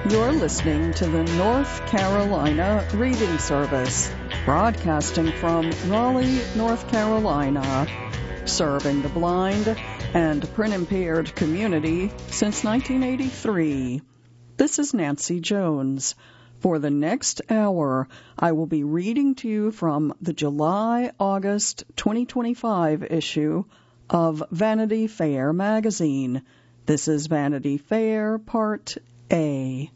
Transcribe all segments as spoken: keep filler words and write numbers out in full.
You're listening to the North Carolina Reading Service, broadcasting from Raleigh, North Carolina, serving the blind and print-impaired community since nineteen eighty-three. This is Nancy Jones. For the next hour, I will be reading to you from the July-August twenty twenty-five issue of Vanity Fair magazine. This is Vanity Fair Part A.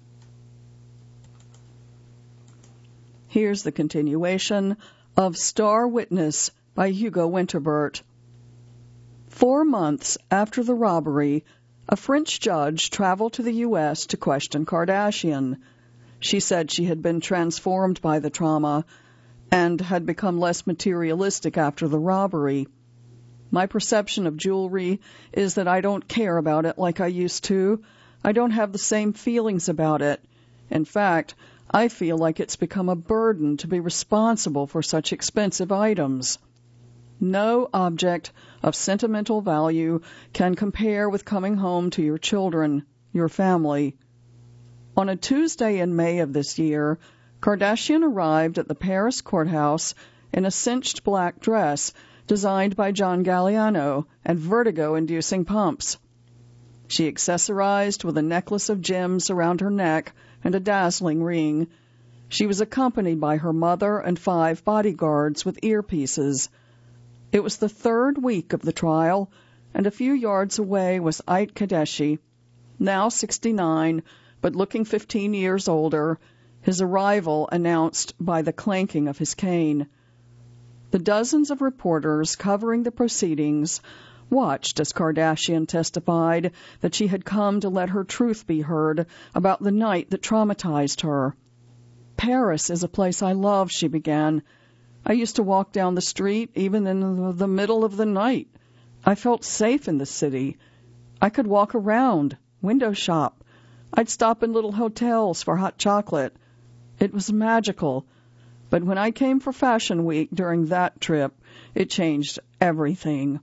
Here's the continuation of Star Witness by Hugo Winterburt. Four months after the robbery, a French judge traveled to the U S to question Kardashian. She said she had been transformed by the trauma and had become less materialistic after the robbery. My perception of jewelry is that I don't care about it like I used to. I don't have the same feelings about it. In fact, I feel like it's become a burden to be responsible for such expensive items. No object of sentimental value can compare with coming home to your children, your family. On a Tuesday in May of this year, Kardashian arrived at the Paris courthouse in a cinched black dress designed by John Galliano and vertigo-inducing pumps. She accessorized with a necklace of gems around her neck and a dazzling ring. She was accompanied by her mother and five bodyguards with earpieces. It was the third week of the trial, and a few yards away was Ait Kadeshi, now sixty-nine, but looking fifteen years older, his arrival announced by the clanking of his cane. The dozens of reporters covering the proceedings watched as Kardashian testified that she had come to let her truth be heard about the night that traumatized her. Paris is a place I love, she began. I used to walk down the street even in the middle of the night. I felt safe in the city. I could walk around, window shop. I'd stop in little hotels for hot chocolate. It was magical. But when I came for Fashion Week during that trip, it changed everything.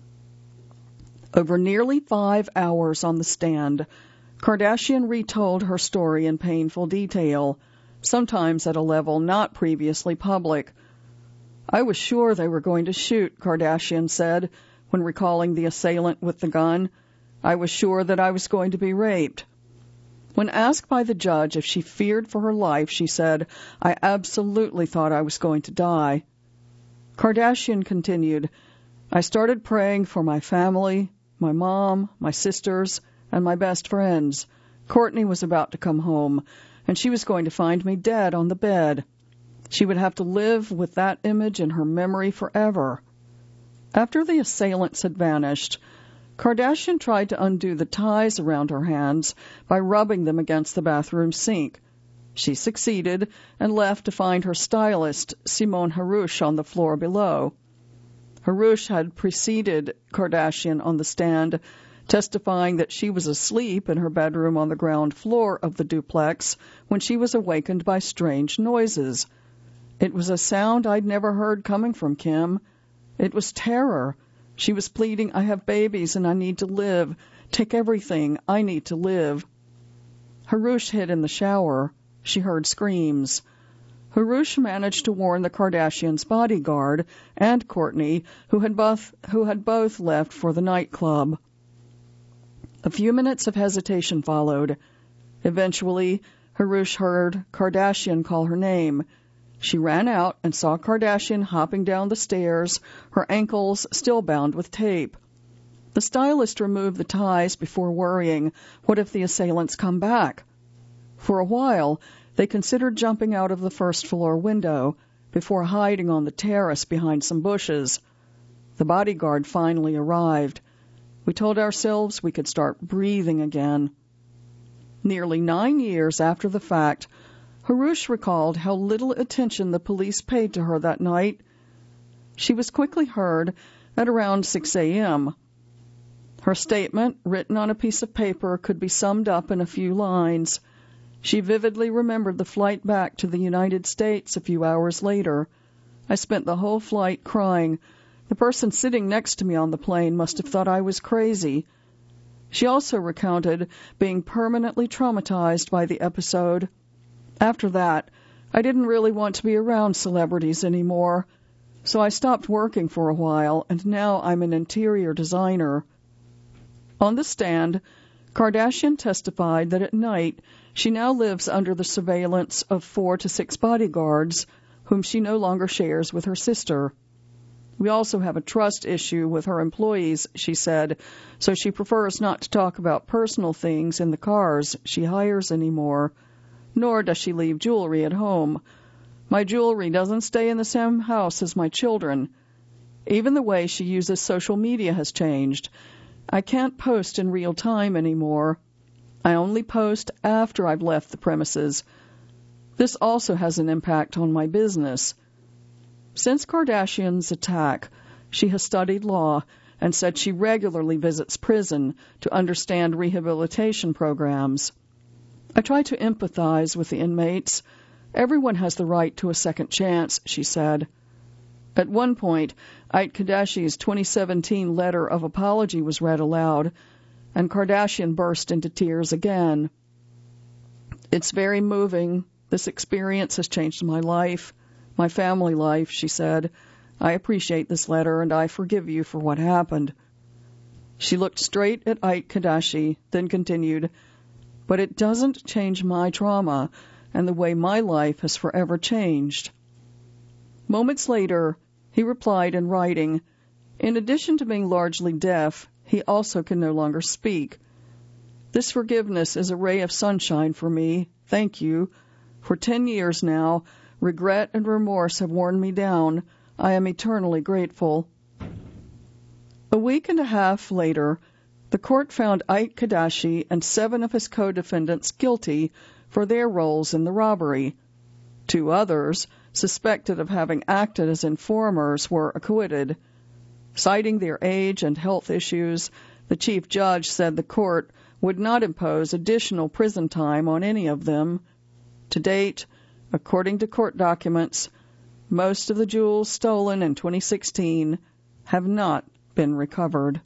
Over nearly five hours on the stand, Kardashian retold her story in painful detail, sometimes at a level not previously public. I was sure they were going to shoot, Kardashian said, when recalling the assailant with the gun. I was sure that I was going to be raped. When asked by the judge if she feared for her life, she said, I absolutely thought I was going to die. Kardashian continued, I started praying for my family, my mom, my sisters, and my best friends. Kourtney was about to come home, and she was going to find me dead on the bed. She would have to live with that image in her memory forever. After the assailants had vanished, Kardashian tried to undo the ties around her hands by rubbing them against the bathroom sink. She succeeded and left to find her stylist, Simone Harouche, on the floor below. Harouche had preceded Kardashian on the stand, testifying that she was asleep in her bedroom on the ground floor of the duplex when she was awakened by strange noises. It was a sound I'd never heard coming from Kim. It was terror. She was pleading, I have babies and I need to live. Take everything. I need to live. Harouche hid in the shower. She heard screams. Harouche managed to warn the Kardashians' bodyguard and Kourtney, who had both who had both left for the nightclub. A few minutes of hesitation followed. Eventually, Harouche heard Kardashian call her name. She ran out and saw Kardashian hopping down the stairs, her ankles still bound with tape. The stylist removed the ties before worrying, what if the assailants come back? For a while, they considered jumping out of the first-floor window before hiding on the terrace behind some bushes. The bodyguard finally arrived. We told ourselves we could start breathing again. Nearly nine years after the fact, Harouche recalled how little attention the police paid to her that night. She was quickly heard at around six a.m. Her statement, written on a piece of paper, could be summed up in a few lines. She vividly remembered the flight back to the United States a few hours later. I spent the whole flight crying. The person sitting next to me on the plane must have thought I was crazy. She also recounted being permanently traumatized by the episode. After that, I didn't really want to be around celebrities anymore, so I stopped working for a while, and now I'm an interior designer. On the stand, Kardashian testified that at night she now lives under the surveillance of four to six bodyguards, whom she no longer shares with her sister. We also have a trust issue with her employees, she said, so she prefers not to talk about personal things in the cars she hires anymore, nor does she leave jewelry at home. My jewelry doesn't stay in the same house as my children. Even the way she uses social media has changed. I can't post in real time anymore. I only post after I've left the premises. This also has an impact on my business. Since Kardashian's attack, she has studied law and said she regularly visits prison to understand rehabilitation programs. I try to empathize with the inmates. Everyone has the right to a second chance, she said. At one point, Ait Kadashi's twenty seventeen letter of apology was read aloud, and Kardashian burst into tears again. It's very moving. This experience has changed my life, my family life, she said. I appreciate this letter, and I forgive you for what happened. She looked straight at Ait Kadashi, then continued, but it doesn't change my trauma and the way my life has forever changed. Moments later, he replied in writing, in addition to being largely deaf, he also can no longer speak. This forgiveness is a ray of sunshine for me. Thank you. For ten years now, regret and remorse have worn me down. I am eternally grateful. A week and a half later, the court found Ait Kadashi and seven of his co-defendants guilty for their roles in the robbery. Two others, suspected of having acted as informers, were acquitted. Citing their age and health issues, the chief judge said the court would not impose additional prison time on any of them. To date, according to court documents, most of the jewels stolen in twenty sixteen have not been recovered.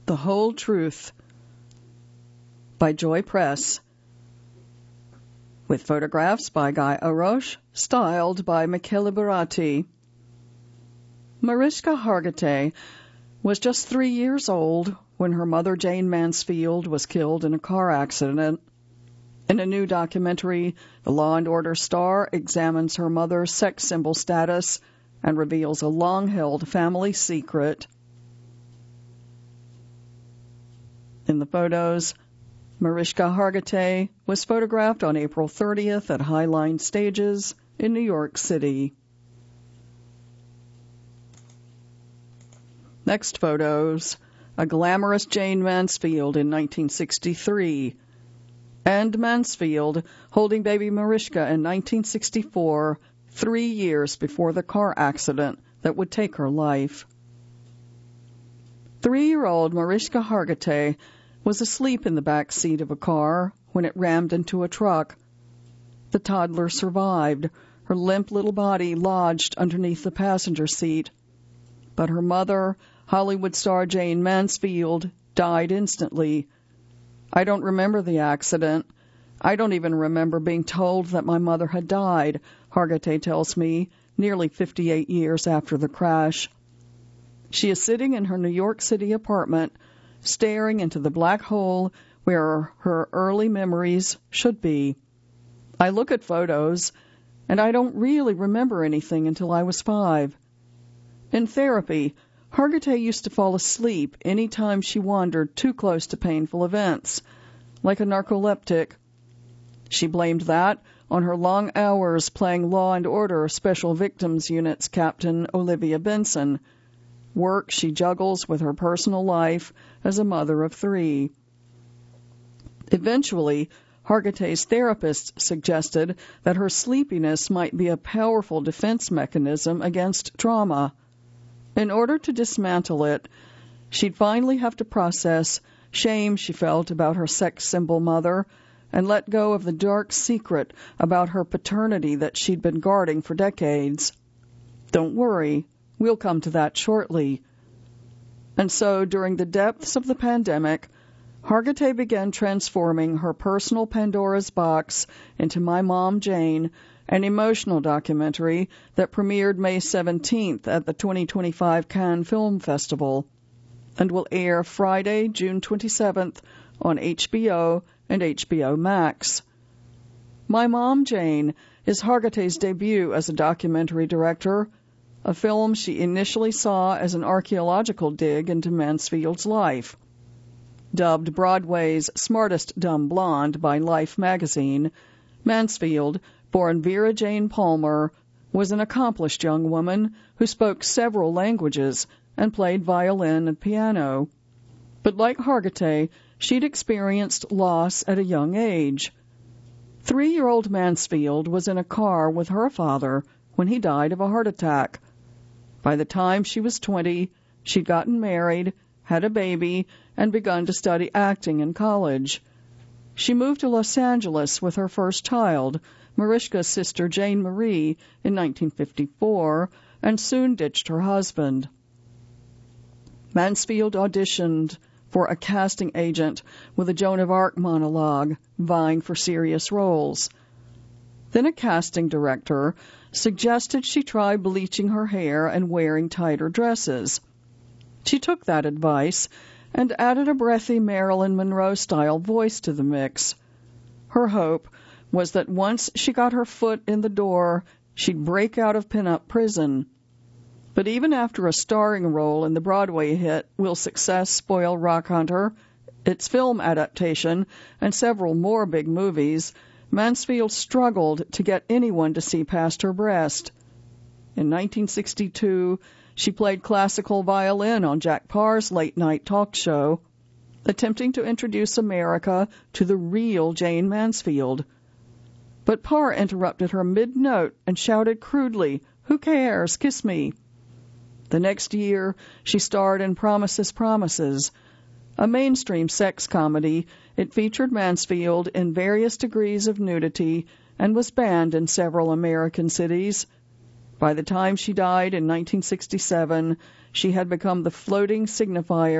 The Whole Truth by Joy Press, with photographs by Guy Arosh, styled by Michele Berati. Mariska Hargitay was just three years old when her mother, Jane Mansfield, was killed in a car accident. In a new documentary, the Law and Order star examines her mother's sex symbol status and reveals a long-held family secret. In the photos, Mariska Hargitay was photographed on April thirtieth at Highline Stages in New York City. Next photos, a glamorous Jane Mansfield in nineteen sixty-three, and Mansfield holding baby Mariska in nineteen sixty-four, three years before the car accident that would take her life. Three-year-old Mariska Hargitay was asleep in the back seat of a car when it rammed into a truck. The toddler survived, her limp little body lodged underneath the passenger seat. But her mother, Hollywood star Jane Mansfield, died instantly. I don't remember the accident. I don't even remember being told that my mother had died, Hargitay tells me, nearly fifty-eight years after the crash. She is sitting in her New York City apartment, staring into the black hole where her early memories should be. I look at photos, and I don't really remember anything until I was five. In therapy, Hargitay used to fall asleep any time she wandered too close to painful events, like a narcoleptic. She blamed that on her long hours playing Law and Order Special Victims Unit's Captain Olivia Benson, work she juggles with her personal life as a mother of three. Eventually, Hargitay's therapist suggested that her sleepiness might be a powerful defense mechanism against trauma. In order to dismantle it, she'd finally have to process shame she felt about her sex symbol mother and let go of the dark secret about her paternity that she'd been guarding for decades. Don't worry, we'll come to that shortly. And so, during the depths of the pandemic, Hargitay began transforming her personal Pandora's box into My Mom, Jane, an emotional documentary that premiered May seventeenth at the twenty twenty-five Cannes Film Festival and will air Friday, June twenty-seventh on H B O and H B O Max. My Mom, Jane is Hargitay's debut as a documentary director, a film she initially saw as an archaeological dig into Mansfield's life. Dubbed Broadway's smartest dumb blonde by Life magazine, Mansfield, born Vera Jane Palmer, was an accomplished young woman who spoke several languages and played violin and piano. But like Hargitay, she'd experienced loss at a young age. Three-year-old Mansfield was in a car with her father when he died of a heart attack. By the time she was twenty, she'd gotten married, had a baby, and begun to study acting in college. She moved to Los Angeles with her first child, Mariska's sister Jane Marie, in nineteen fifty-four, and soon ditched her husband. Mansfield auditioned for a casting agent with a Joan of Arc monologue, vying for serious roles. Then a casting director suggested she try bleaching her hair and wearing tighter dresses. She took that advice and added a breathy Marilyn Monroe-style voice to the mix. Her hope was that once she got her foot in the door, she'd break out of pin-up prison. But even after a starring role in the Broadway hit Will Success Spoil Rock Hunter, its film adaptation, and several more big movies, Mansfield struggled to get anyone to see past her breast. In nineteen sixty-two, she played classical violin on Jack Parr's late-night talk show, attempting to introduce America to the real Jane Mansfield. But Parr interrupted her mid-note and shouted crudely, "Who cares? Kiss me." The next year, she starred in Promises, Promises. A mainstream sex comedy, it featured Mansfield in various degrees of nudity and was banned in several American cities. By the time she died in nineteen sixty-seven, she had become the floating signifier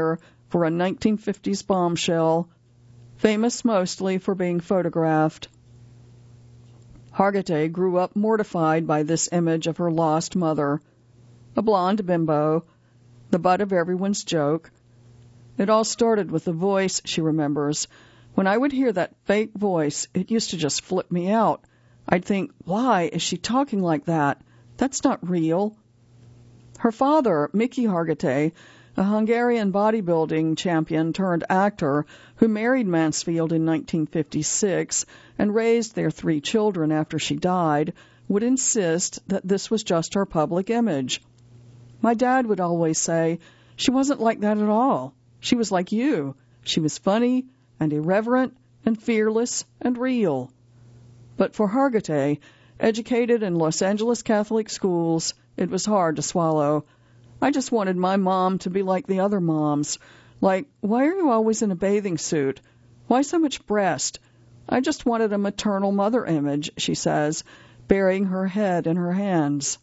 for a nineteen fifties bombshell, famous mostly for being photographed. Hargitay grew up mortified by this image of her lost mother, a blonde bimbo, the butt of everyone's joke. It all started with the voice, she remembers. When I would hear that fake voice, it used to just flip me out. I'd think, why is she talking like that? That's not real. Her father, Mickey Hargitay, a Hungarian bodybuilding champion turned actor who married Mansfield in nineteen fifty-six and raised their three children after she died, would insist that this was just her public image. My dad would always say, she wasn't like that at all. She was like you. She was funny and irreverent and fearless and real. But for Hargitay, educated in Los Angeles Catholic schools, it was hard to swallow. I just wanted my mom to be like the other moms. Like, why are you always in a bathing suit? Why so much breast? I just wanted a maternal mother image, she says, burying her head in her hands.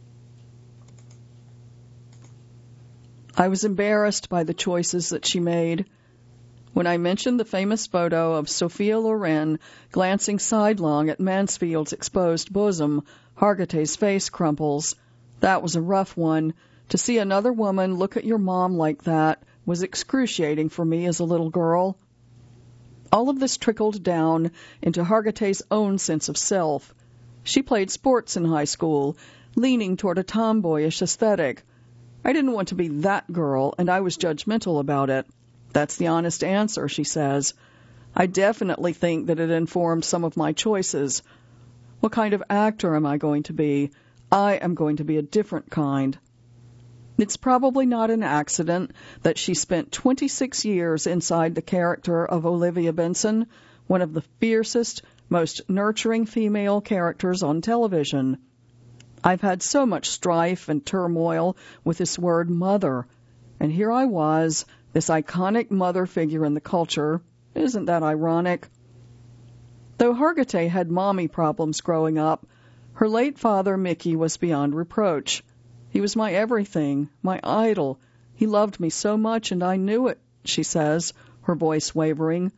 I was embarrassed by the choices that she made. When I mentioned the famous photo of Sophia Loren glancing sidelong at Mansfield's exposed bosom, Hargitay's face crumples. That was a rough one. To see another woman look at your mom like that was excruciating for me as a little girl. All of this trickled down into Hargitay's own sense of self. She played sports in high school, leaning toward a tomboyish aesthetic. I didn't want to be that girl, and I was judgmental about it. That's the honest answer, she says. I definitely think that it informed some of my choices. What kind of actor am I going to be? I am going to be a different kind. It's probably not an accident that she spent twenty-six years inside the character of Olivia Benson, one of the fiercest, most nurturing female characters on television. I've had so much strife and turmoil with this word mother, and here I was, this iconic mother figure in the culture. Isn't that ironic? Though Hargitay had mommy problems growing up, her late father, Mickey, was beyond reproach. He was my everything, my idol. He loved me so much, and I knew it, she says, her voice wavering.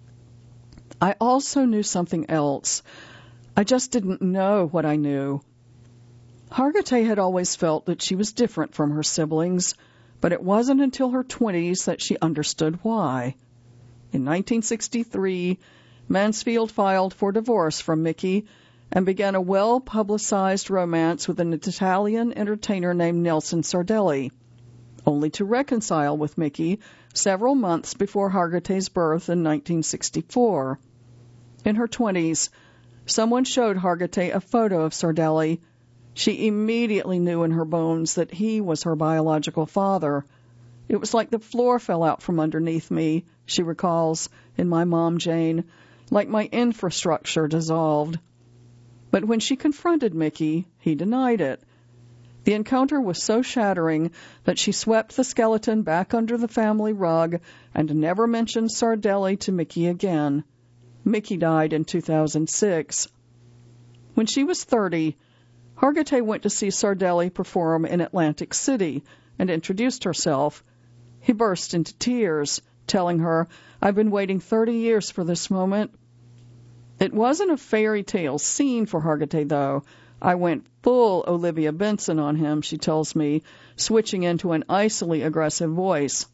I also knew something else. I just didn't know what I knew. Hargitay had always felt that she was different from her siblings, but it wasn't until her twenties that she understood why. In nineteen sixty-three, Mansfield filed for divorce from Mickey and began a well-publicized romance with an Italian entertainer named Nelson Sardelli, only to reconcile with Mickey several months before Hargitay's birth in nineteen sixty-four. In her twenties, someone showed Hargitay a photo of Sardelli. She immediately knew in her bones that he was her biological father. It was like the floor fell out from underneath me, she recalls, in My Mom Jane, like my infrastructure dissolved. But when she confronted Mickey, he denied it. The encounter was so shattering that she swept the skeleton back under the family rug and never mentioned Sardelli to Mickey again. Mickey died in two thousand six. When she was thirty, Hargitay went to see Sardelli perform in Atlantic City and introduced herself. He burst into tears, telling her, I've been waiting thirty years for this moment. It wasn't a fairy tale scene for Hargitay, though. I went full Olivia Benson on him, she tells me, switching into an icily aggressive voice.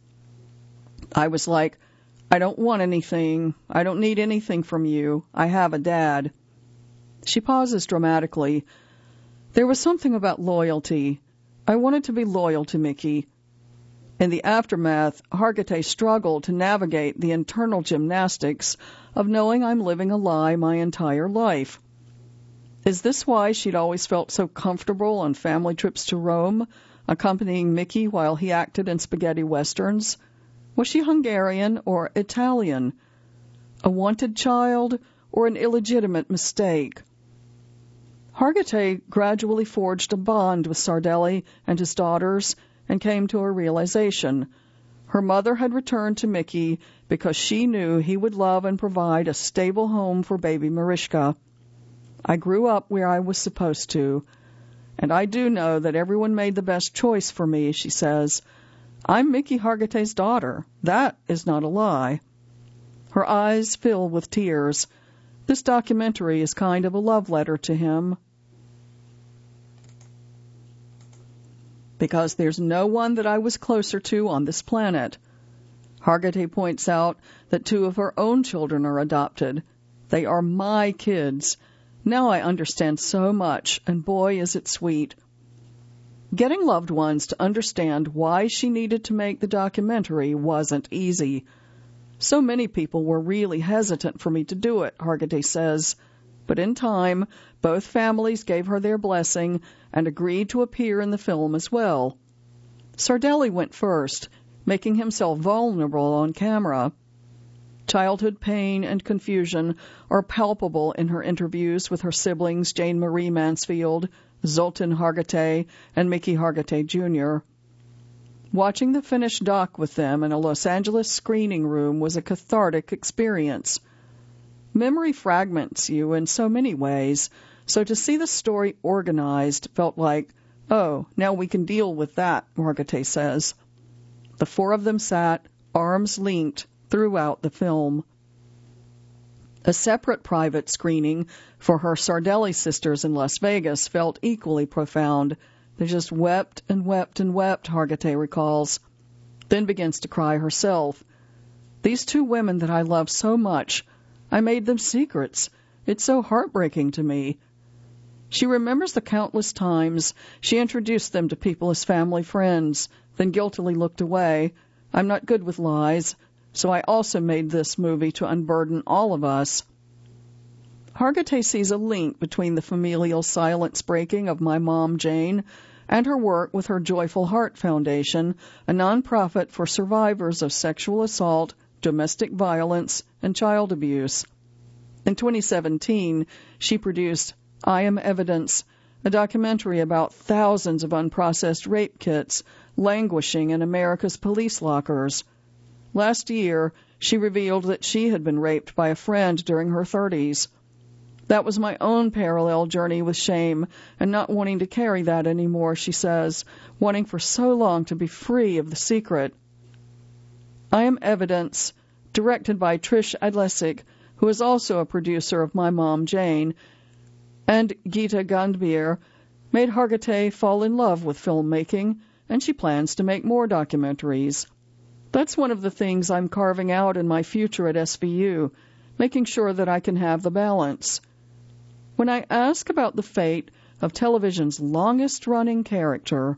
I was like, I don't want anything. I don't need anything from you. I have a dad. She pauses dramatically. There was something about loyalty. I wanted to be loyal to Mickey. In the aftermath, Hargitay struggled to navigate the internal gymnastics of knowing I'm living a lie my entire life. Is this why she'd always felt so comfortable on family trips to Rome, accompanying Mickey while he acted in spaghetti westerns? Was she Hungarian or Italian? A wanted child or an illegitimate mistake? Hargitay gradually forged a bond with Sardelli and his daughters and came to a realization. Her mother had returned to Mickey because she knew he would love and provide a stable home for baby Mariska. I grew up where I was supposed to, and I do know that everyone made the best choice for me, she says. I'm Mickey Hargitay's daughter. That is not a lie. Her eyes fill with tears. This documentary is kind of a love letter to him. Because there's no one that I was closer to on this planet. Hargitay points out that two of her own children are adopted. They are my kids. Now I understand so much, and boy, is it sweet. Getting loved ones to understand why she needed to make the documentary wasn't easy. So many people were really hesitant for me to do it, Hargitay says. But in time, both families gave her their blessing and agreed to appear in the film as well. Sardelli went first, making himself vulnerable on camera. Childhood pain and confusion are palpable in her interviews with her siblings Jane Marie Mansfield, Zoltan Hargitay, and Mickey Hargitay Junior Watching the finished doc with them in a Los Angeles screening room was a cathartic experience. Memory fragments you in so many ways, so to see the story organized felt like, oh, now we can deal with that, Hargitay says. The four of them sat, arms linked, throughout the film. A separate private screening for her Sardelli sisters in Las Vegas felt equally profound. They just wept and wept and wept, Hargitay recalls, then begins to cry herself. These two women that I love so much, I made them secrets. It's so heartbreaking to me. She remembers the countless times she introduced them to people as family friends, then guiltily looked away. I'm not good with lies, so I also made this movie to unburden all of us. Hargitay sees a link between the familial silence breaking of my mom, Jane, and her work with her Joyful Heart Foundation, a nonprofit for survivors of sexual assault, domestic violence, and child abuse. In twenty seventeen, she produced I Am Evidence, a documentary about thousands of unprocessed rape kits languishing in America's police lockers. Last year, she revealed that she had been raped by a friend during her thirties. That was my own parallel journey with shame and not wanting to carry that anymore, she says, wanting for so long to be free of the secret. I Am Evidence, directed by Trish Adlesik, who is also a producer of My Mom, Jane, and Gita Gandbir, made Hargitay fall in love with filmmaking, and she plans to make more documentaries. That's one of the things I'm carving out in my future at S V U, making sure that I can have the balance. When I ask about the fate of television's longest-running character,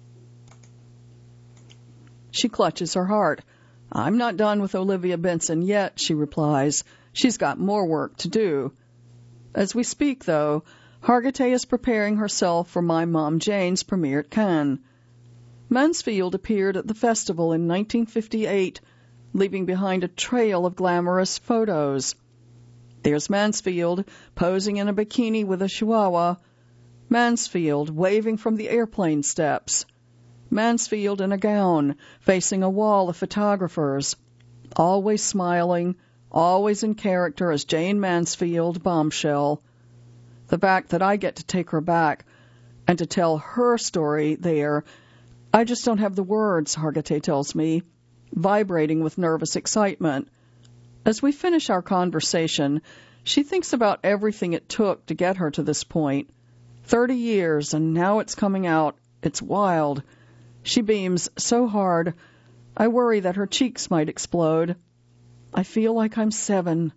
she clutches her heart. I'm not done with Olivia Benson yet, she replies. She's got more work to do. As we speak, though, Hargitay is preparing herself for My Mom Jane's premiere at Cannes. Mansfield appeared at the festival in nineteen fifty-eight, leaving behind a trail of glamorous photos. There's Mansfield, posing in a bikini with a chihuahua. Mansfield, waving from the airplane steps. Mansfield in a gown, facing a wall of photographers. Always smiling, always in character as Jane Mansfield, bombshell. The fact that I get to take her back and to tell her story there, I just don't have the words, Hargitay tells me, vibrating with nervous excitement. As we finish our conversation, she thinks about everything it took to get her to this point. Thirty years, and now it's coming out. It's wild. She beams so hard, I worry that her cheeks might explode. I feel like I'm seven.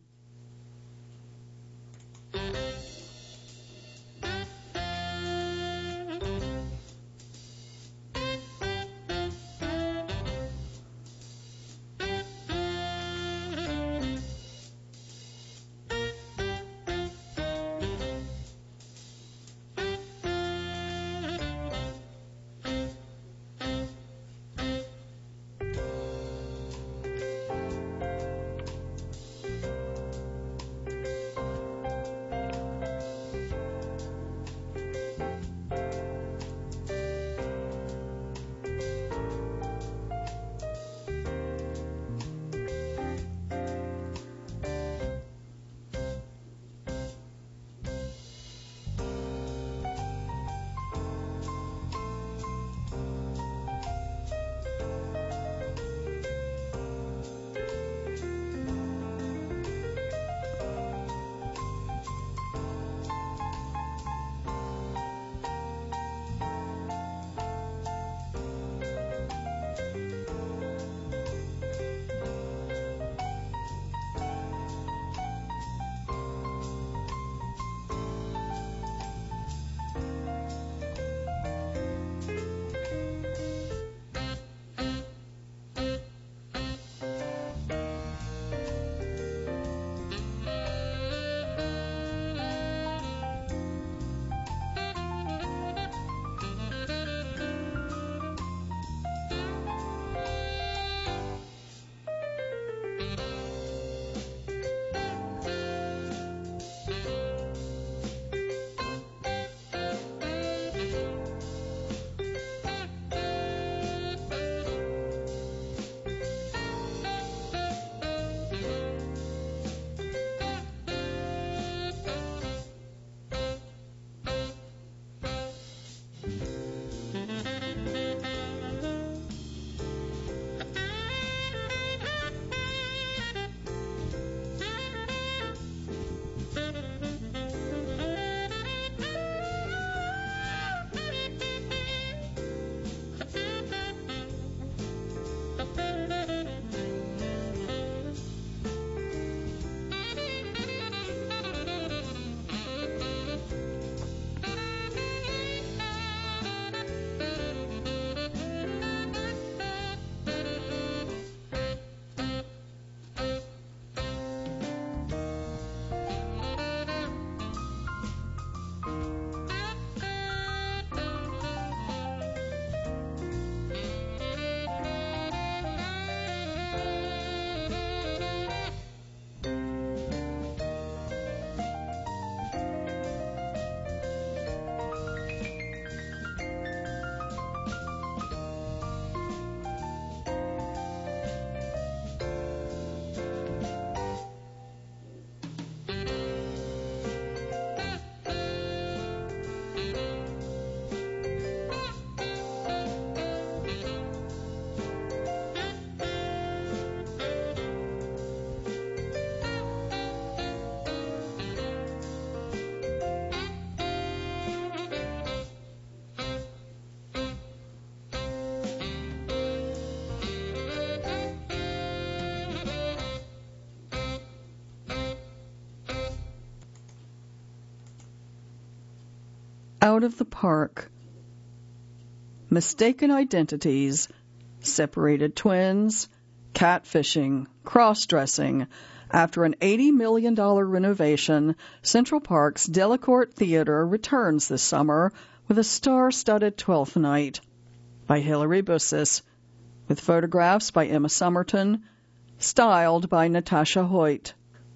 out of the park. Mistaken identities, separated twins, catfishing, cross-dressing. After an eighty million dollars renovation, Central Park's Delacorte Theater returns this summer with a star-studded Twelfth Night by Hilary Bussis, with photographs by Emma Somerton, styled by Natasha Hoyt.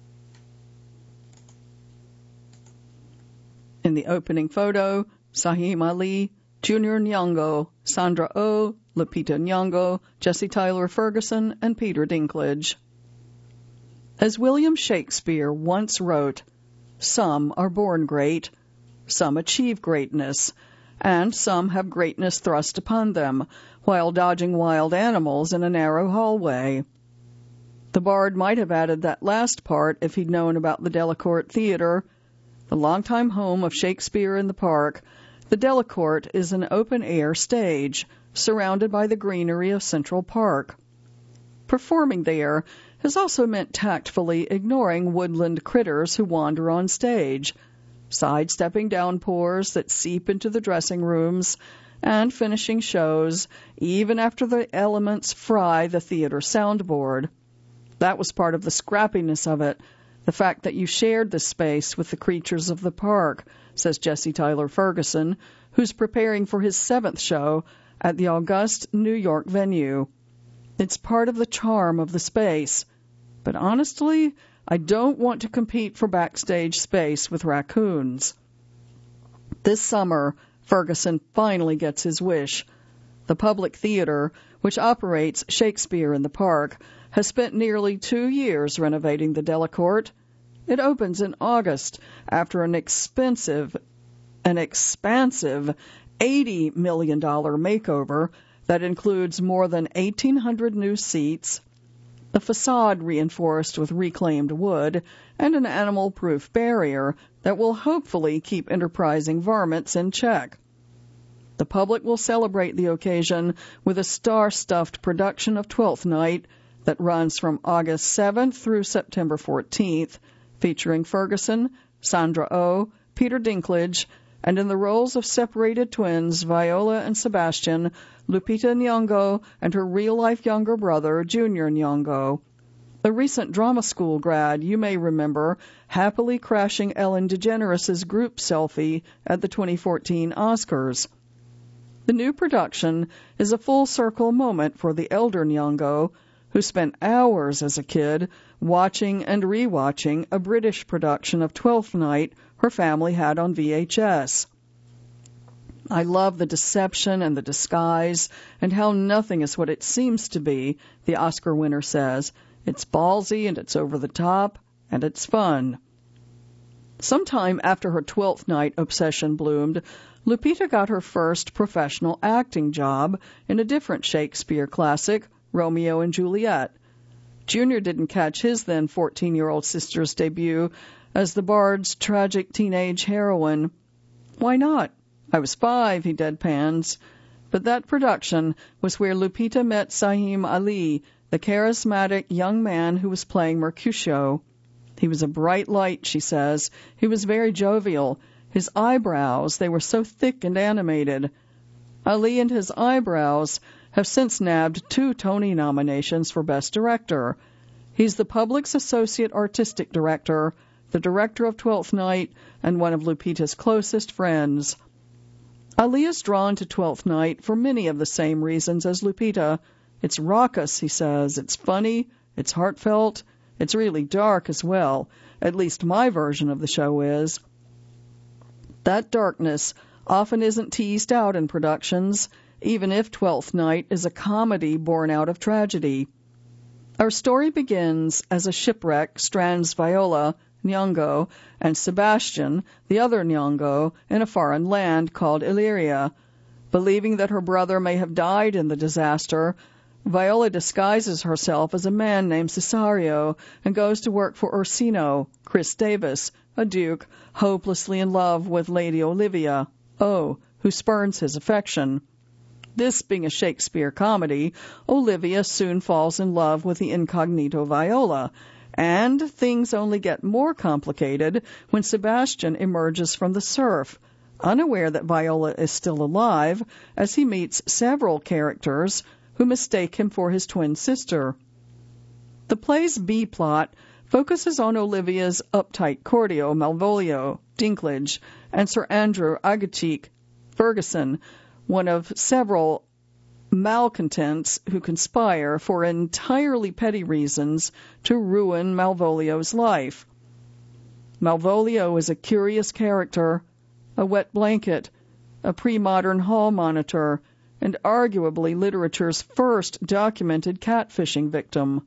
In the opening photo, Saheem Ali, Junior Nyong'o, Sandra Oh, Lupita Nyong'o, Jesse Tyler Ferguson, and Peter Dinklage. As William Shakespeare once wrote, some are born great, some achieve greatness, and some have greatness thrust upon them while dodging wild animals in a narrow hallway. The bard might have added that last part if he'd known about the Delacorte Theater. The longtime home of Shakespeare in the Park, the Delacorte is an open-air stage surrounded by the greenery of Central Park. Performing there has also meant tactfully ignoring woodland critters who wander on stage, sidestepping downpours that seep into the dressing rooms, and finishing shows even after the elements fry the theater soundboard. That was part of the scrappiness of it, the fact that you shared the space with the creatures of the park, says Jesse Tyler Ferguson, who's preparing for his seventh show at the august New York venue. It's part of the charm of the space. But honestly, I don't want to compete for backstage space with raccoons. This summer, Ferguson finally gets his wish. The Public Theater, which operates Shakespeare in the Park, has spent nearly two years renovating the Delacorte. It opens in August after an expensive, an expansive eighty million dollars makeover that includes more than eighteen hundred new seats, a facade reinforced with reclaimed wood, and an animal-proof barrier that will hopefully keep enterprising varmints in check. The public will celebrate the occasion with a star-stuffed production of Twelfth Night that runs from August seventh through September fourteenth, featuring Ferguson, Sandra Oh, Peter Dinklage, and in the roles of separated twins Viola and Sebastian, Lupita Nyong'o and her real-life younger brother, Junior Nyong'o. A recent drama school grad, you may remember, happily crashing Ellen DeGeneres' group selfie at the twenty fourteen Oscars. The new production is a full-circle moment for the elder Nyong'o, who spent hours as a kid watching and rewatching a British production of Twelfth Night her family had on V H S. I love the deception and the disguise and how nothing is what it seems to be, the Oscar winner says. It's ballsy and it's over the top and it's fun. Sometime after her Twelfth Night obsession bloomed, Lupita got her first professional acting job in a different Shakespeare classic, Romeo and Juliet. Junior didn't catch his then fourteen-year-old sister's debut as the bard's tragic teenage heroine. Why not? I was five, he deadpans. But that production was where Lupita met Saheem Ali, the charismatic young man who was playing Mercutio. He was a bright light, she says. He was very jovial. His eyebrows, they were so thick and animated. Ali and his eyebrows have since nabbed two Tony nominations for Best Director. He's the Public's Associate Artistic Director, the director of Twelfth Night, and one of Lupita's closest friends. Ali is drawn to Twelfth Night for many of the same reasons as Lupita. It's raucous, he says. It's funny. It's heartfelt. It's really dark as well. At least my version of the show is. That darkness often isn't teased out in productions, even if Twelfth Night is a comedy born out of tragedy. Our story begins as a shipwreck strands Viola, Nyong'o, and Sebastian, the other Nyong'o, in a foreign land called Illyria. Believing that her brother may have died in the disaster, Viola disguises herself as a man named Cesario and goes to work for Orsino, Chris Davis, a duke hopelessly in love with Lady Olivia, oh, who spurns his affection. This being a Shakespeare comedy, Olivia soon falls in love with the incognito Viola, and things only get more complicated when Sebastian emerges from the surf, unaware that Viola is still alive as he meets several characters who mistake him for his twin sister. The play's B-plot focuses on Olivia's uptight courtier Malvolio, Dinklage, and Sir Andrew Aguecheek, Ferguson, one of several malcontents who conspire for entirely petty reasons to ruin Malvolio's life. Malvolio is a curious character, a wet blanket, a pre-modern hall monitor, and arguably literature's first documented catfishing victim.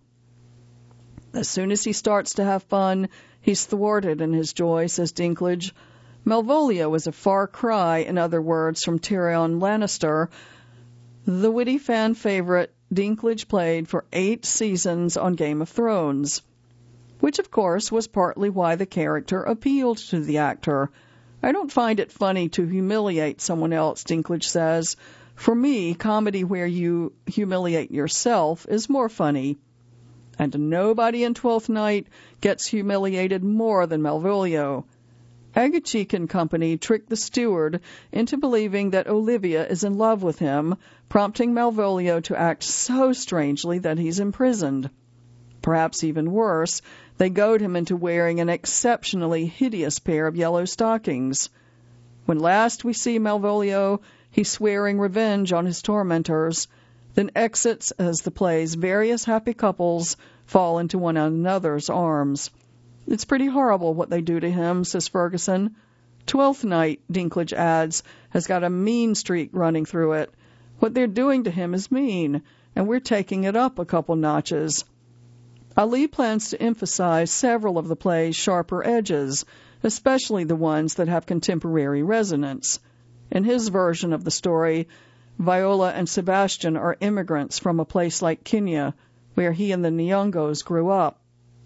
As soon as he starts to have fun, he's thwarted in his joy, says Dinklage. Malvolio is a far cry, in other words, from Tyrion Lannister, the witty fan favorite Dinklage played for eight seasons on Game of Thrones, which, of course, was partly why the character appealed to the actor. I don't find it funny to humiliate someone else, Dinklage says. For me, comedy where you humiliate yourself is more funny. And nobody in Twelfth Night gets humiliated more than Malvolio. Aguecheek and company trick the steward into believing that Olivia is in love with him, prompting Malvolio to act so strangely that he's imprisoned. Perhaps even worse, they goad him into wearing an exceptionally hideous pair of yellow stockings. When last we see Malvolio, he's swearing revenge on his tormentors, then exits as the play's various happy couples fall into one another's arms. It's pretty horrible what they do to him, says Ferguson. Twelfth Night, Dinklage adds, has got a mean streak running through it. What they're doing to him is mean, and we're taking it up a couple notches. Ali plans to emphasize several of the play's sharper edges, especially the ones that have contemporary resonance. In his version of the story, Viola and Sebastian are immigrants from a place like Kenya, where he and the Nyong'os grew up.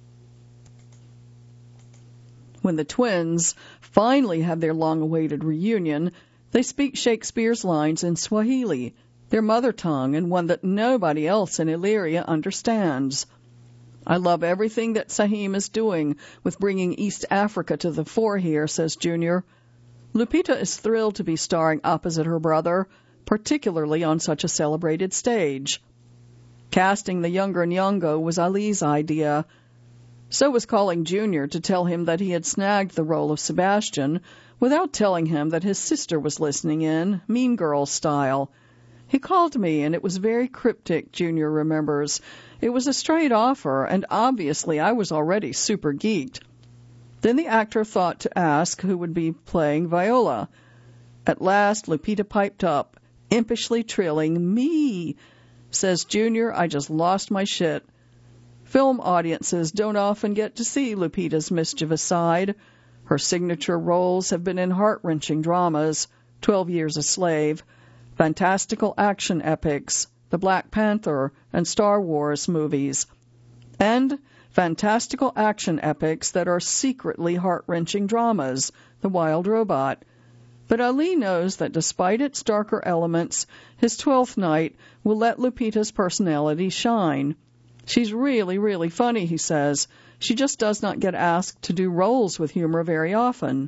When the twins finally have their long-awaited reunion, they speak Shakespeare's lines in Swahili, their mother tongue, and one that nobody else in Illyria understands. I love everything that Sahim is doing with bringing East Africa to the fore here, says Junior. Lupita is thrilled to be starring opposite her brother, particularly on such a celebrated stage. Casting the younger Nyong'o was Ali's idea. So was calling Junior to tell him that he had snagged the role of Sebastian without telling him that his sister was listening in, Mean Girl style. He called me, and it was very cryptic, Junior remembers. It was a straight offer, and obviously I was already super geeked. Then the actor thought to ask who would be playing Viola. At last, Lupita piped up, impishly trilling, "Me!" Says Junior, I just lost my shit. Film audiences don't often get to see Lupita's mischievous side. Her signature roles have been in heart-wrenching dramas, Twelve Years a Slave, fantastical action epics, The Black Panther, and Star Wars movies, and fantastical action epics that are secretly heart-wrenching dramas, The Wild Robot. But Ali knows that despite its darker elements, his Twelfth Night will let Lupita's personality shine. She's really, really funny, he says. She just does not get asked to do roles with humor very often.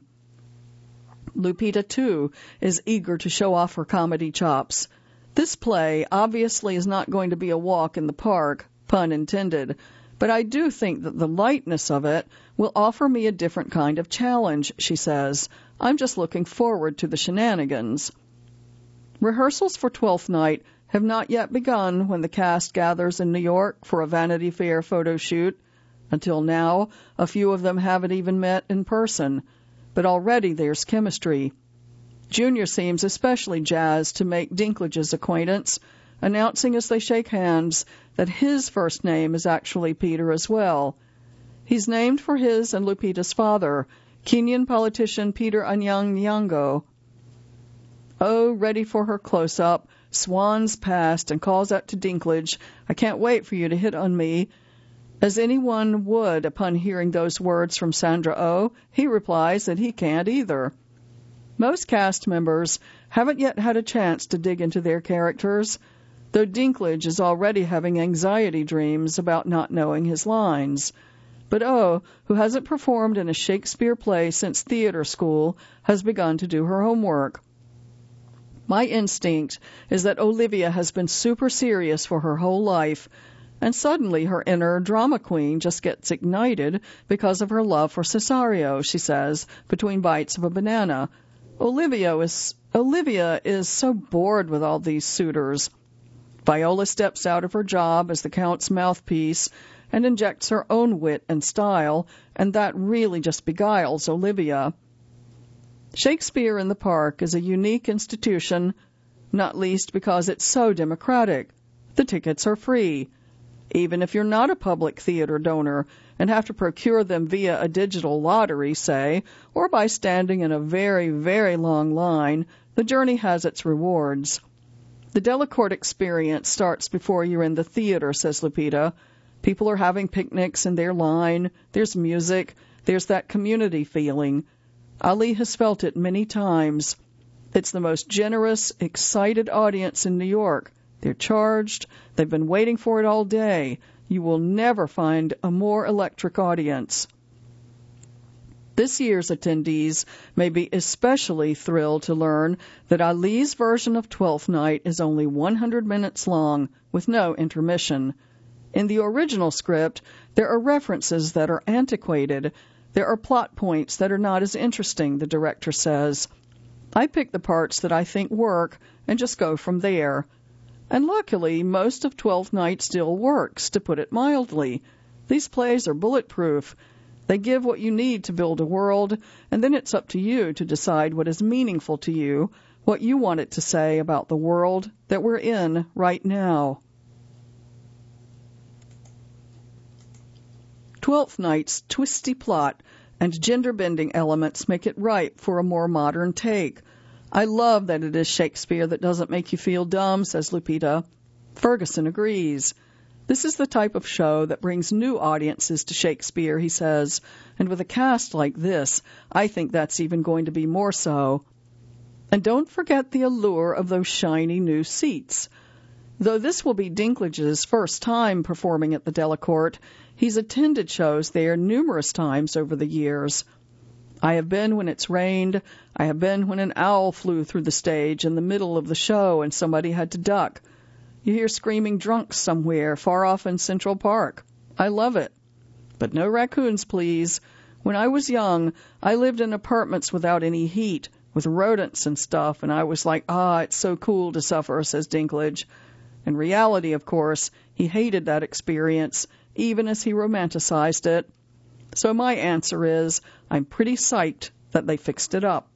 Lupita, too, is eager to show off her comedy chops. This play obviously is not going to be a walk in the park, pun intended, but I do think that the lightness of it will offer me a different kind of challenge, she says. I'm just looking forward to the shenanigans. Rehearsals for Twelfth Night have not yet begun when the cast gathers in New York for a Vanity Fair photo shoot. Until now, a few of them haven't even met in person, but already there's chemistry. Junior seems especially jazzed to make Dinklage's acquaintance, announcing as they shake hands that his first name is actually Peter as well. He's named for his and Lupita's father, Kenyan politician Peter Anyang' Nyong'o. Oh, ready for her close-up, swans past and calls out to Dinklage, I can't wait for you to hit on me. As anyone would upon hearing those words from Sandra Oh, he replies that he can't either. Most cast members haven't yet had a chance to dig into their characters, though Dinklage is already having anxiety dreams about not knowing his lines. But oh, who hasn't performed in a Shakespeare play since theater school has begun to do her homework. My instinct is that Olivia has been super serious for her whole life, and suddenly her inner drama queen just gets ignited because of her love for Cesario, she says, between bites of a banana. Olivia is, Olivia is so bored with all these suitors. Viola steps out of her job as the Count's mouthpiece and injects her own wit and style, and that really just beguiles Olivia. Shakespeare in the Park is a unique institution, not least because it's so democratic. The tickets are free. Even if you're not a public theater donor and have to procure them via a digital lottery, say, or by standing in a very, very long line, the journey has its rewards. The Delacorte experience starts before you're in the theater, says Lupita. People are having picnics in their line. There's music. There's that community feeling. Ali has felt it many times. It's the most generous, excited audience in New York. They're charged. They've been waiting for it all day. You will never find a more electric audience. This year's attendees may be especially thrilled to learn that Ali's version of Twelfth Night is only one hundred minutes long, with no intermission. In the original script, there are references that are antiquated. There are plot points that are not as interesting, the director says. I pick the parts that I think work and just go from there. And luckily, most of Twelfth Night still works, to put it mildly. These plays are bulletproof. They give what you need to build a world, and then it's up to you to decide what is meaningful to you, what you want it to say about the world that we're in right now. Twelfth Night's twisty plot and gender-bending elements make it ripe for a more modern take. I love that it is Shakespeare that doesn't make you feel dumb, says Lupita. Ferguson agrees. This is the type of show that brings new audiences to Shakespeare, he says, and with a cast like this, I think that's even going to be more so. And don't forget the allure of those shiny new seats. Though this will be Dinklage's first time performing at the Delacorte, he's attended shows there numerous times over the years. I have been when it's rained. I have been when an owl flew through the stage in the middle of the show and somebody had to duck. You hear screaming drunks somewhere far off in Central Park. I love it. But no raccoons, please. When I was young, I lived in apartments without any heat, with rodents and stuff, and I was like, ah, it's so cool to suffer, says Dinklage. In reality, of course, he hated that experience, even as he romanticized it. So my answer is, I'm pretty psyched that they fixed it up.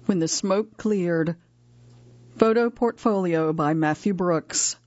When the Smoke Cleared. Photo portfolio by Matthew Brooks.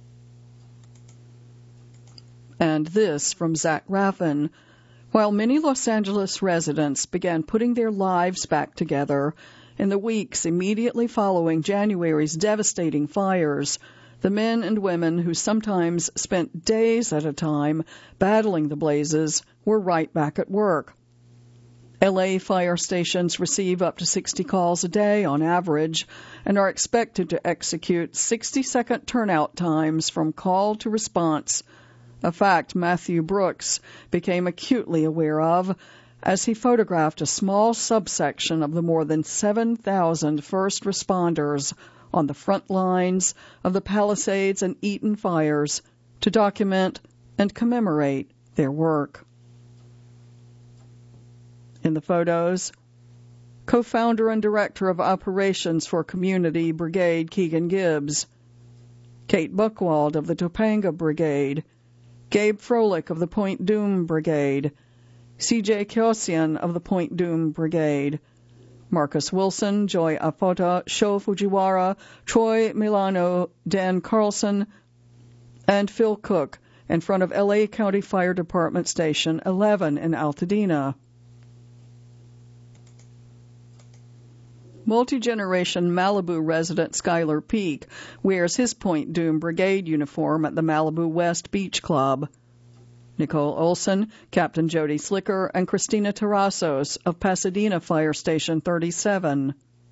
And this from Zach Raffin. While many Los Angeles residents began putting their lives back together in the weeks immediately following January's devastating fires, the men and women who sometimes spent days at a time battling the blazes were right back at work. L A fire stations receive up to sixty calls a day on average and are expected to execute sixty-second turnout times from call to response, a fact Matthew Brooks became acutely aware of as he photographed a small subsection of the more than seven thousand first responders on the front lines of the Palisades and Eaton fires to document and commemorate their work. In the photos, co-founder and director of operations for Community Brigade Keegan Gibbs, Kate Buchwald of the Topanga Brigade, Gabe Froelich of the Point Dume Brigade, C J Kyosian of the Point Dume Brigade, Marcus Wilson, Joy Afota, Sho Fujiwara, Troy Milano, Dan Carlson, and Phil Cook in front of L A County Fire Department Station eleven in Altadena. Multi-generation Malibu resident Skylar Peak wears his Point Dume Brigade uniform at the Malibu West Beach Club. Nicole Olson, Captain Jody Slicker, and Christina Terrasos of Pasadena Fire Station thirty-seven.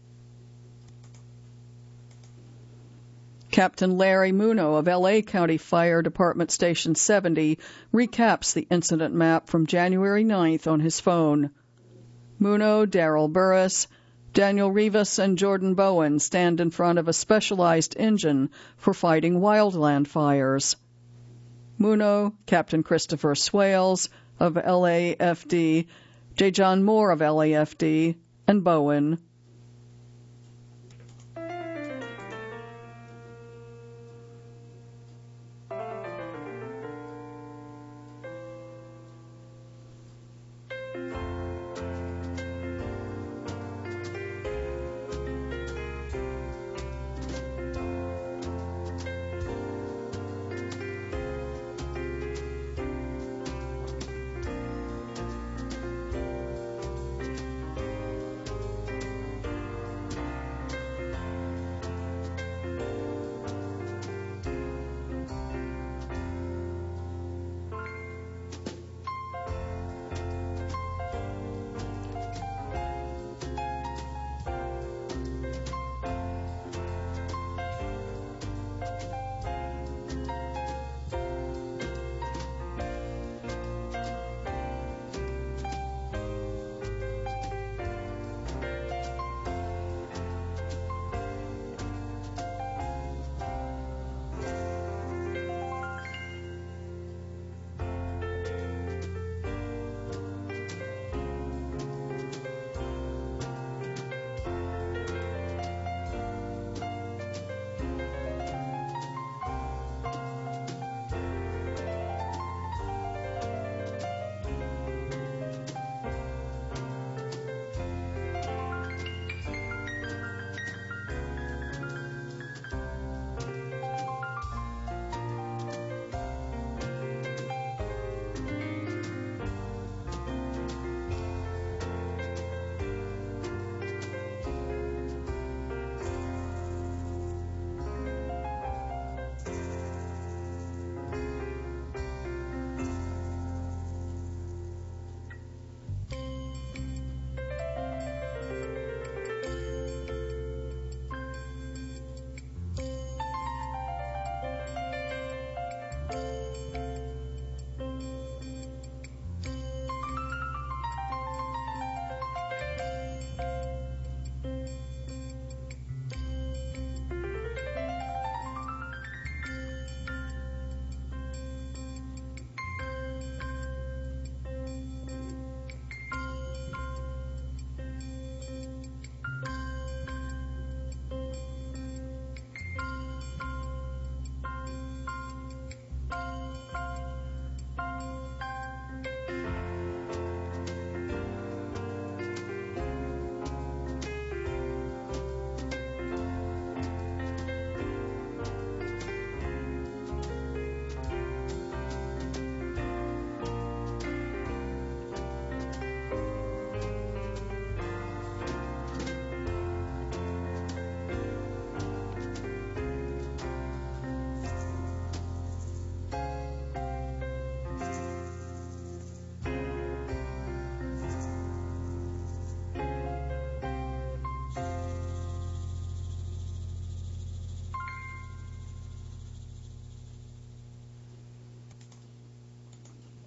Captain Larry Muno of L A County Fire Department Station seventy recaps the incident map from January ninth on his phone. Muno, Darrell Burris, Daniel Rivas, and Jordan Bowen stand in front of a specialized engine for fighting wildland fires. Muno, Captain Christopher Swales of L A F D, J. John Moore of L A F D, and Bowen.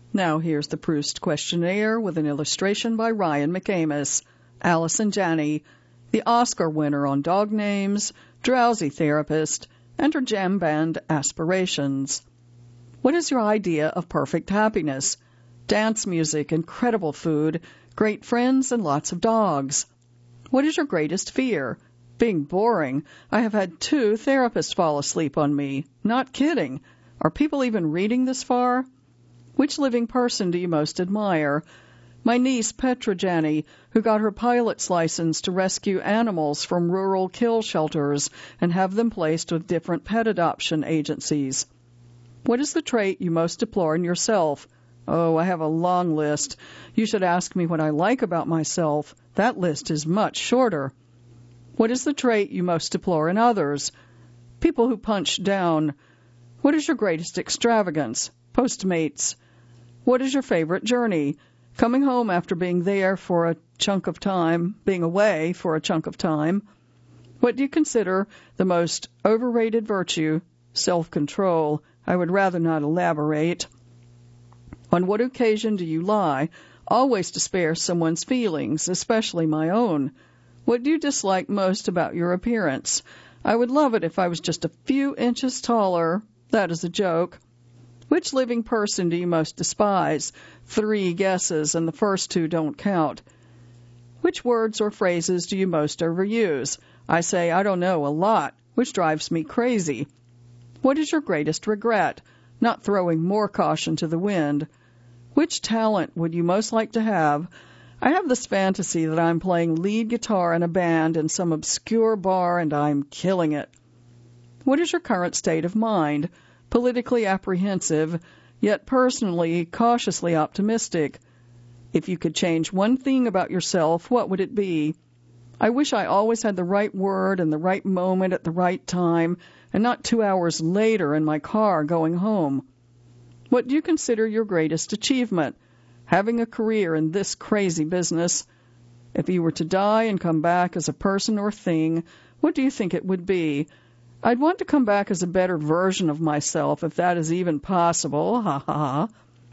Now here's the Proust questionnaire with an illustration by Ryan McAmis. Allison Janney, the Oscar winner on Dog Names, Drowsy Therapist, and her jam band Aspirations. What is your idea of perfect happiness? Dance music, incredible food, great friends, and lots of dogs. What is your greatest fear? Being boring. I have had two therapists fall asleep on me. Not kidding. Are people even reading this far? Which living person do you most admire? My niece, Petra Janney, who got her pilot's license to rescue animals from rural kill shelters and have them placed with different pet adoption agencies. What is the trait you most deplore in yourself? Oh, I have a long list. You should ask me what I like about myself. That list is much shorter. What is the trait you most deplore in others? People who punch down. What is your greatest extravagance? Postmates. What is your favorite journey? Coming home after being there for a chunk of time, being away for a chunk of time. What do you consider the most overrated virtue? Self-control. I would rather not elaborate. On what occasion do you lie? Always to spare someone's feelings, especially my own. What do you dislike most about your appearance? I would love it if I was just a few inches taller. That is a joke. Which living person do you most despise? Three guesses, and the first two don't count. Which words or phrases do you most overuse? I say I don't know a lot, which drives me crazy. What is your greatest regret? Not throwing more caution to the wind. Which talent would you most like to have? I have this fantasy that I'm playing lead guitar in a band in some obscure bar and I'm killing it. What is your current state of mind? Politically apprehensive, yet personally cautiously optimistic. If you could change one thing about yourself, what would it be? I wish I always had the right word and the right moment at the right time, and not two hours later in my car going home. What do you consider your greatest achievement? Having a career in this crazy business. If you were to die and come back as a person or thing, what do you think it would be? I'd want to come back as a better version of myself, if that is even possible. Ha ha ha.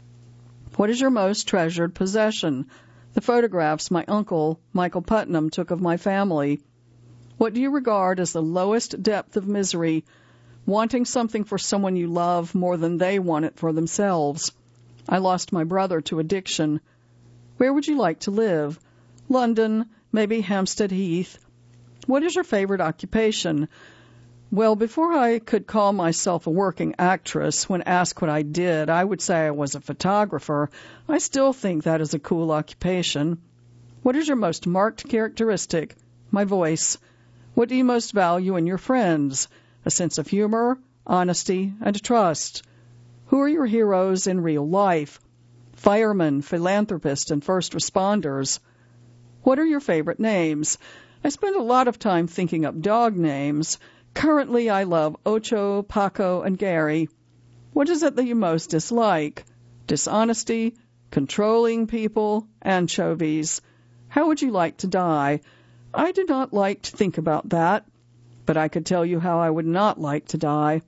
What is your most treasured possession? The photographs my uncle, Michael Putnam, took of my family. What do you regard as the lowest depth of misery? Wanting something for someone you love more than they want it for themselves. I lost my brother to addiction. Where would you like to live? London, maybe Hampstead Heath. What is your favorite occupation? Well, before I could call myself a working actress, when asked what I did, I would say I was a photographer. I still think that is a cool occupation. What is your most marked characteristic? My voice. What do you most value in your friends? A sense of humor, honesty, and trust. Who are your heroes in real life? Firemen, philanthropists, and first responders. What are your favorite names? I spend a lot of time thinking up dog names. Currently, I love Ocho, Paco, and Gary. What is it that you most dislike? Dishonesty, controlling people, anchovies. How would you like to die? I do not like to think about that, but I could tell you how I would not like to die.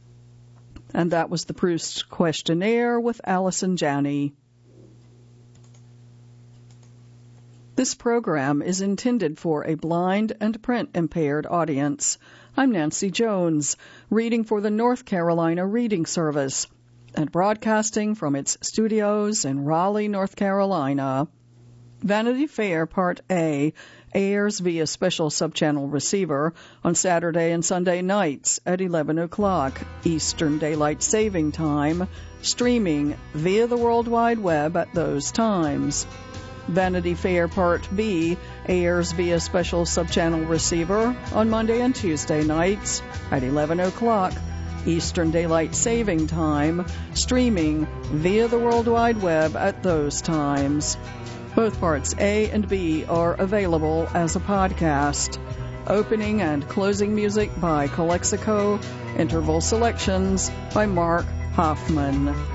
And that was the Proust questionnaire with Allison Janney. This program is intended for a blind and print-impaired audience. I'm Nancy Jones, reading for the North Carolina Reading Service and broadcasting from its studios in Raleigh, North Carolina. Vanity Fair Part A airs via special subchannel receiver on Saturday and Sunday nights at eleven o'clock Eastern Daylight Saving Time, streaming via the World Wide Web at those times. Vanity Fair Part B airs via special subchannel receiver on Monday and Tuesday nights at eleven o'clock Eastern Daylight Saving Time, streaming via the World Wide Web at those times. Both parts A and B are available as a podcast. Opening and closing music by Calexico. Interval selections by Mark Hoffman.